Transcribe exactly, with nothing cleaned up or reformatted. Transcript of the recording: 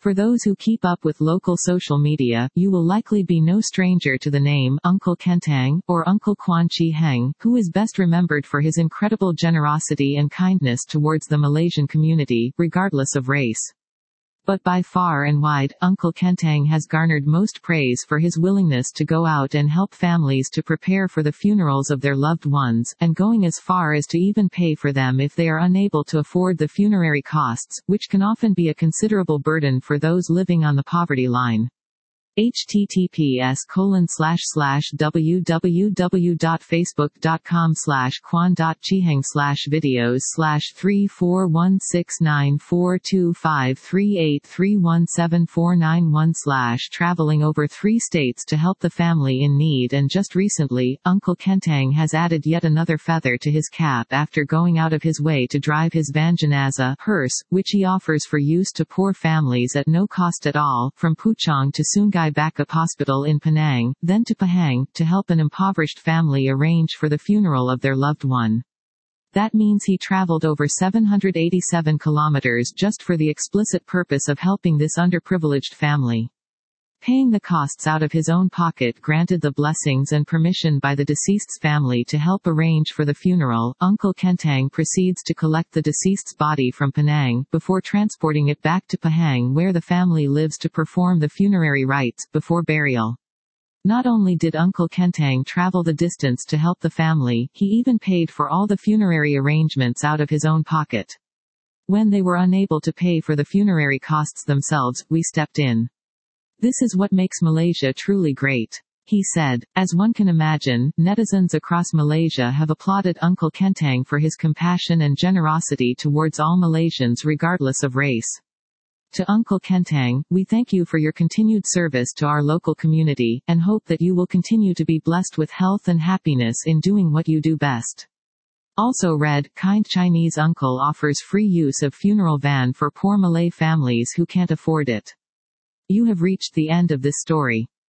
For those who keep up with local social media, you will likely be no stranger to the name Uncle Kentang, or Uncle Kwan Chi Heng, who is best remembered for his incredible generosity and kindness towards the Malaysian community, regardless of race. But by far and wide, Uncle Kentang has garnered most praise for his willingness to go out and help families to prepare for the funerals of their loved ones, and going as far as to even pay for them if they are unable to afford the funerary costs, which can often be a considerable burden for those living on the poverty line. https colon slash slash www.facebook.com slash kwan.chiheng slash videos slash three four one six nine four two five three eight three one seven four nine one slash traveling over three states to help the family in need. And just recently, Uncle Kentang has added yet another feather to his cap after going out of his way to drive his van jenazah hearse, which he offers for use to poor families at no cost at all, from Puchong to Sungai Backup Hospital in Penang, then to Pahang, to help an impoverished family arrange for the funeral of their loved one. That means he traveled over seven hundred eighty-seven kilometers just for the explicit purpose of helping this underprivileged family. Paying the costs out of his own pocket granted the blessings and permission by the deceased's family to help arrange for the funeral. Uncle Kentang proceeds to collect the deceased's body from Penang, before transporting it back to Pahang where the family lives to perform the funerary rites, before burial. Not only did Uncle Kentang travel the distance to help the family, he even paid for all the funerary arrangements out of his own pocket. When they were unable to pay for the funerary costs themselves, we stepped in. This is what makes Malaysia truly great, he said. As one can imagine, netizens across Malaysia have applauded Uncle Kentang for his compassion and generosity towards all Malaysians regardless of race. To Uncle Kentang, we thank you for your continued service to our local community, and hope that you will continue to be blessed with health and happiness in doing what you do best. Also read, kind Chinese uncle offers free use of funeral van for poor Malay families who can't afford it. You have reached the end of this story.